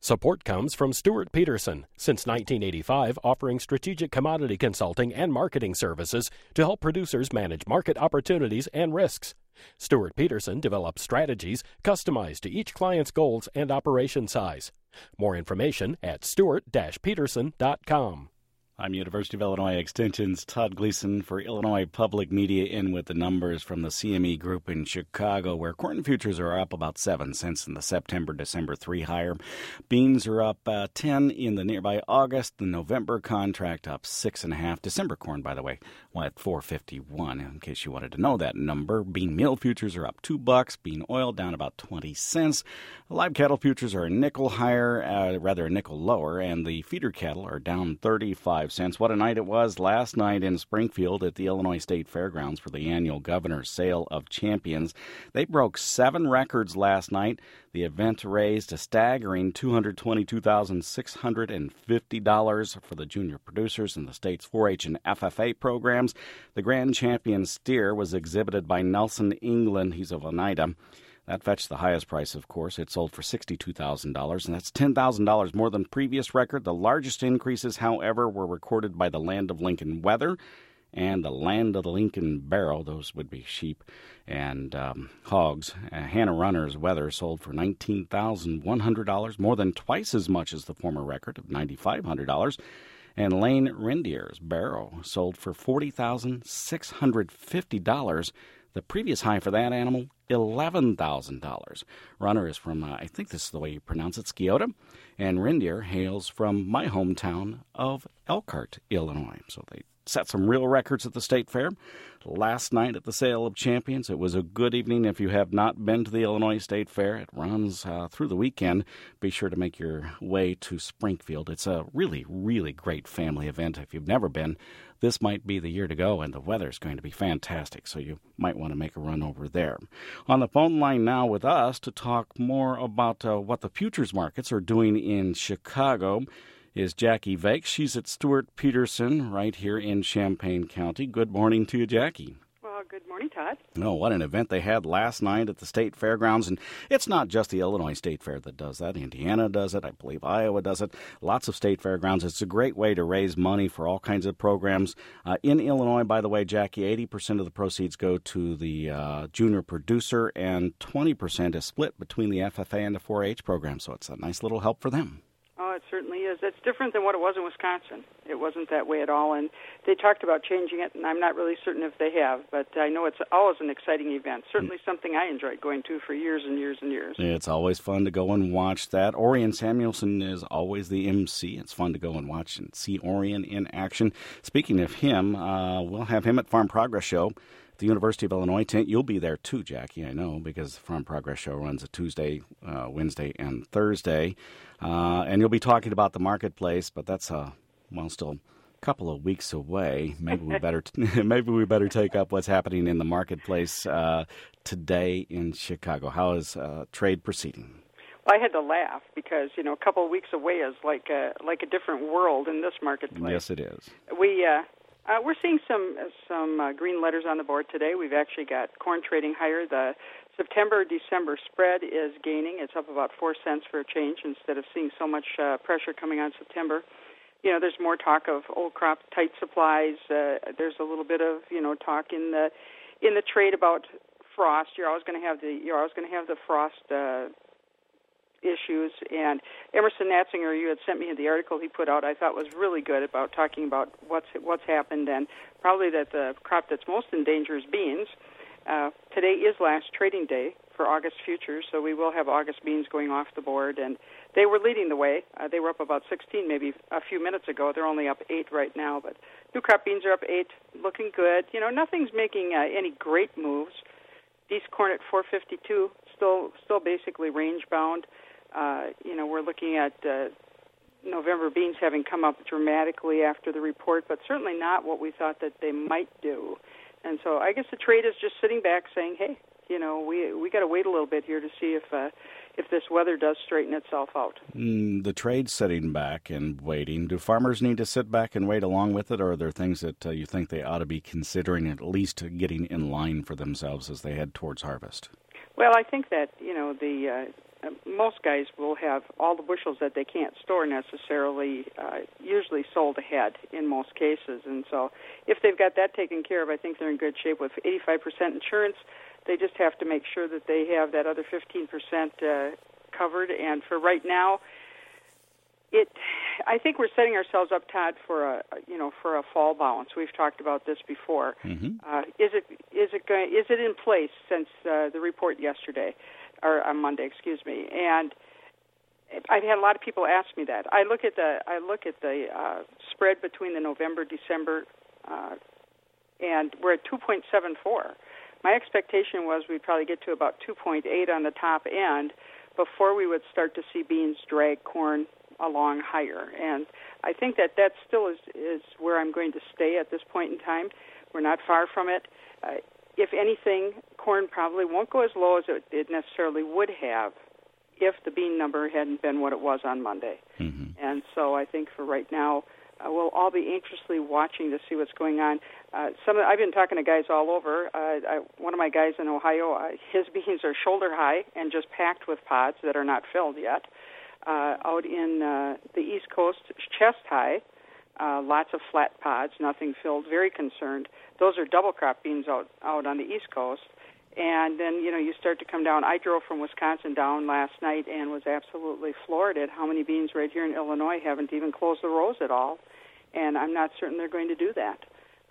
Support comes from Stuart Peterson, since 1985 offering strategic commodity consulting and marketing services to help producers manage market opportunities and risks. Stuart Peterson develops strategies customized to each client's goals and operation size. More information at stuart-peterson.com. I'm University of Illinois Extension's Todd Gleason for Illinois Public Media, in with the numbers from the CME Group in Chicago, where corn futures are up about 7 cents in the September-December 3 higher. Beans are up 10 in the nearby August. The November contract up 6.5. December corn, by the way, at $4.51, in case you wanted to know that number. Bean meal futures are up $2. Bean oil down about 20 cents. Live cattle futures are a nickel higher, a nickel lower, and the feeder cattle are down 35 cents. What a night it was last night in Springfield at the Illinois State Fairgrounds for the annual Governor's Sale of Champions. They broke 7 records last night. The event raised a staggering $222,650 for the junior producers in the state's 4-H and FFA programs. The grand champion steer was exhibited by Nelson England. He's of Oneida. That fetched the highest price, of course. It sold for $62,000, and that's $10,000 more than previous record. The largest increases, however, were recorded by the Land of Lincoln Weather and the Land of the Lincoln Barrow. Those would be sheep and hogs. Hannah Runner's Weather sold for $19,100, more than twice as much as the former record of $9,500. And Lane Reindeer's Barrow sold for $40,650. The previous high for that animal, $11,000. Runner is from, I think this is the way you pronounce it, Sciota. And Reindeer hails from my hometown of Elkhart, Illinois. So they set some real records at the State Fair. Last night at the Sale of Champions, it was a good evening. If you have not been to the Illinois State Fair, it runs through the weekend. Be sure to make your way to Springfield. It's a really, really great family event. If you've never been, this might be the year to go, and the weather's going to be fantastic, so you might want to make a run over there. On the phone line now with us to talk more about what the futures markets are doing in Chicago is Jackie Vake. She's at Stuart Peterson right here in Champaign County. Good morning to you, Jackie. Well, good morning, Todd. Oh, what an event they had last night at the State Fairgrounds. And it's not just the Illinois State Fair that does that. Indiana does it. I believe Iowa does it. Lots of state fairgrounds. It's a great way to raise money for all kinds of programs. In Illinois, by the way, Jackie, 80% of the proceeds go to the junior producer, and 20% is split between the FFA and the 4-H program. So it's a nice little help for them. Oh, it certainly is. It's different than what it was in Wisconsin. It wasn't that way at all, and they talked about changing it, and I'm not really certain if they have, but I know it's always an exciting event, certainly something I enjoyed going to for years and years and years. It's always fun to go and watch that. Orion Samuelson is always the MC. It's fun to go and watch and see Orion in action. Speaking of him, we'll have him at Farm Progress Show. The University of Illinois tent. You'll be there too, Jackie, I know, because the Farm Progress Show runs a Tuesday, Wednesday, and Thursday. And you'll be talking about the marketplace, but that's still a couple of weeks away. Maybe we better take up what's happening in the marketplace today in Chicago. How is trade proceeding? Well, I had to laugh because a couple of weeks away is like a different world in this marketplace. Yes, it is. We're seeing some green letters on the board today. We've actually got corn trading higher. The September-December spread is gaining. It's up about 4 cents for a change instead of seeing so much pressure coming on September. There's more talk of old crop tight supplies. There's a little bit of talk in the trade about frost. You're always going to have the frost issues, and Emerson Natzinger, you had sent me the article he put out, I thought was really good about talking about what's happened, and probably that the crop that's most in danger is beans. Today is last trading day for August futures, so we will have August beans going off the board, and they were leading the way. They were up about 16 maybe a few minutes ago. They're only up 8 right now, but new crop beans are up 8, looking good. Nothing's making any great moves. East corn at 452, still basically range bound. We're looking at November beans having come up dramatically after the report, but certainly not what we thought that they might do. And so I guess the trade is just sitting back saying, hey, we got to wait a little bit here to see if this weather does straighten itself out. The trade's sitting back and waiting. Do farmers need to sit back and wait along with it, or are there things that you think they ought to be considering, at least getting in line for themselves as they head towards harvest? Well, I think that, most guys will have all the bushels that they can't store necessarily usually sold ahead in most cases. And so if they've got that taken care of, I think they're in good shape. With 85% insurance, they just have to make sure that they have that other 15% covered. And for right now, I think we're setting ourselves up, Todd, for a fall bounce. We've talked about this before. Mm-hmm. Is it in place since the report yesterday, or on Monday? Excuse me. And I've had a lot of people ask me that. I look at the spread between the November, December, and we're at 2.74. My expectation was we'd probably get to about 2.8 on the top end before we would start to see beans drag corn along higher. And I think that still is where I'm going to stay at this point in time. We're not far from it. If anything, corn probably won't go as low as it necessarily would have if the bean number hadn't been what it was on Monday. Mm-hmm. And so I think for right now, we'll all be anxiously watching to see what's going on. I've been talking to guys all over. One of my guys in Ohio, his beans are shoulder high and just packed with pods that are not filled yet. Out in the East Coast, chest high, lots of flat pods, nothing filled, very concerned. Those are double crop beans out on the East Coast. And then, you start to come down. I drove from Wisconsin down last night and was absolutely floored at how many beans right here in Illinois haven't even closed the rows at all. And I'm not certain they're going to do that.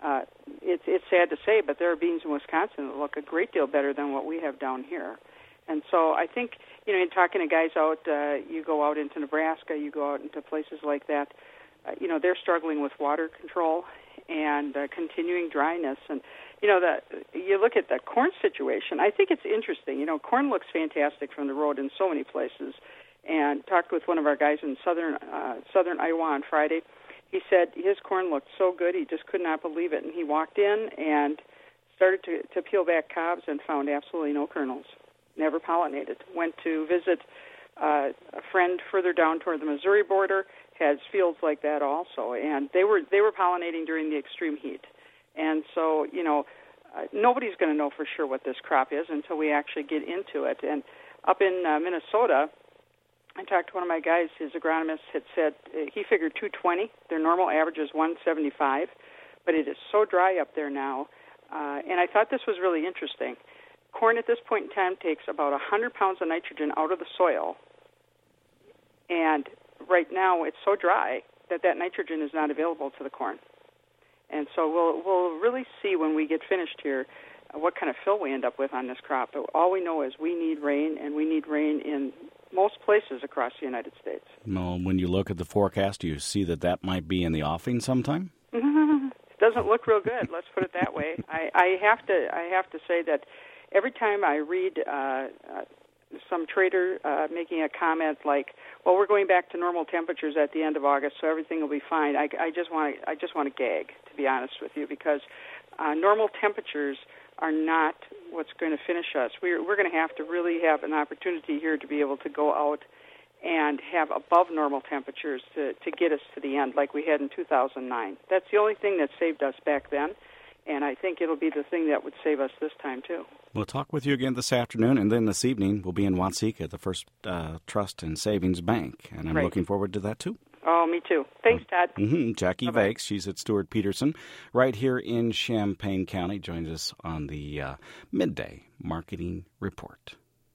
It's sad to say, but there are beans in Wisconsin that look a great deal better than what we have down here. And so I think, in talking to guys out, you go out into Nebraska, you go out into places like that, they're struggling with water control and continuing dryness. And, you look at the corn situation, I think it's interesting. Corn looks fantastic from the road in so many places. And talked with one of our guys in southern Iowa on Friday. He said his corn looked so good, he just could not believe it. And he walked in and started to peel back cobs and found absolutely no kernels. Never pollinated. Went to visit a friend further down toward the Missouri border, has fields like that also, and they were pollinating during the extreme heat. And so, nobody's going to know for sure what this crop is until we actually get into it. And up in Minnesota, I talked to one of my guys, his agronomist had said he figured 220. Their normal average is 175, but it is so dry up there now. And I thought this was really interesting. Corn at this point in time takes about 100 pounds of nitrogen out of the soil, and right now it's so dry that nitrogen is not available to the corn. And so we'll really see when we get finished here what kind of fill we end up with on this crop. But all we know is we need rain, and we need rain in most places across the United States. Well, when you look at the forecast, do you see that might be in the offing sometime? Doesn't look real good. Let's put it that way. I have to say that every time I read some trader making a comment like, "Well, we're going back to normal temperatures at the end of August, so everything will be fine," I just want to gag, to be honest with you, because normal temperatures are not what's going to finish us. We're going to have to really have an opportunity here to be able to go out and have above normal temperatures to get us to the end, like we had in 2009. That's the only thing that saved us back then. And I think it'll be the thing that would save us this time, too. We'll talk with you again this afternoon, and then this evening we'll be in Watseka at the First Trust and Savings Bank. And I'm looking forward to that, too. Oh, me too. Thanks, Todd. Jackie Vakes, she's at Stewart Peterson, right here in Champaign County, joins us on the Midday Marketing Report.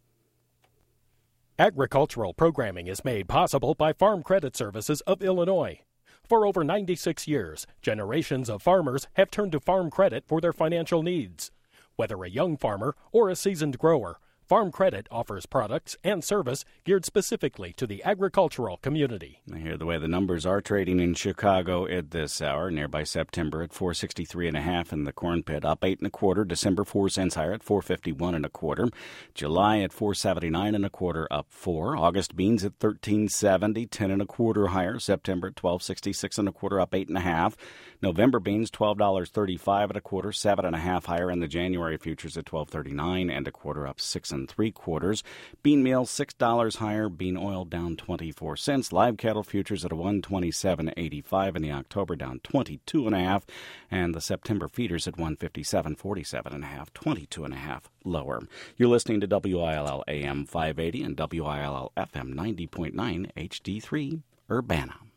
Agricultural programming is made possible by Farm Credit Services of Illinois. For over 96 years, generations of farmers have turned to farm credit for their financial needs. Whether a young farmer or a seasoned grower, Farm Credit offers products and service geared specifically to the agricultural community. I hear the way the numbers are trading in Chicago at this hour. Nearby September at 463.5 in the corn pit, up 8 1/4. December 4 cents higher at 451 1/4. July at 479 1/4, up 4. August beans at 1370, 10 1/4 higher. September at 1266 1/4, up 8 1/2. November beans $12.35 1/4, 7 1/2 higher, and the January futures at 1239 1/4, up 6 7 3/4. Bean meal $6 higher. Bean oil down 24 cents. Live cattle futures at 127.85 in the October, down 22.5, and the September feeders at 157.47.5, 22.5 lower. You're listening to WILL AM 580 and WILL FM 90.9 HD3 Urbana.